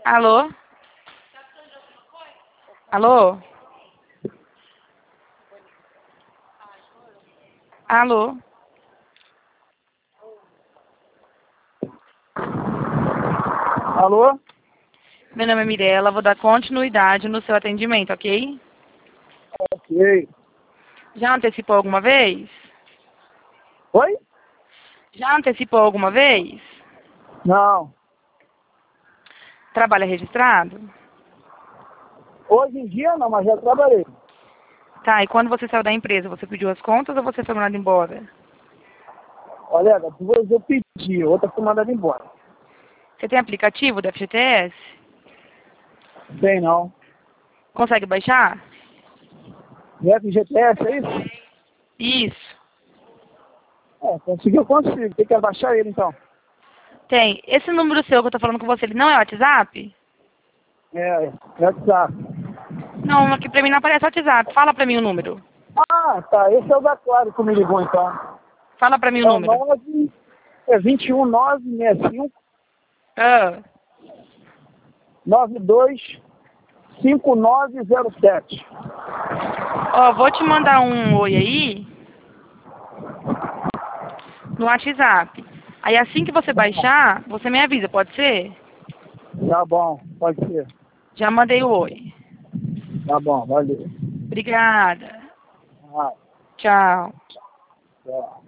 Alô? Alô? Alô? Alô? Meu nome é Mirella, vou dar continuidade no seu atendimento, ok? Ok. Já antecipou alguma vez? Oi? Já antecipou alguma vez? Não. Trabalha registrado? Hoje em dia não, mas já trabalhei. Tá, e quando você saiu da empresa, você pediu as contas ou você foi mandado embora? Olha, duas eu pedi, outra foi mandada embora. Você tem aplicativo da FGTS? Tem não. Consegue baixar? FGTS, é isso? Isso. Conseguiu, eu consigo. Tem que abaixar ele então. Tem. Esse número seu que eu tô falando com você, ele não é WhatsApp? WhatsApp. Não, aqui pra mim não aparece WhatsApp. Fala pra mim o número. Ah, tá. Esse é o da Claro que me ligou então. Fala pra mim o É o número. 21965 Ah, 925907. ó, vou te mandar um oi aí no WhatsApp. Aí assim que você baixar, você me avisa, pode ser? Tá bom, pode ser. Já mandei o oi. Tá bom, valeu. Obrigada. Ah, Tchau. tchau.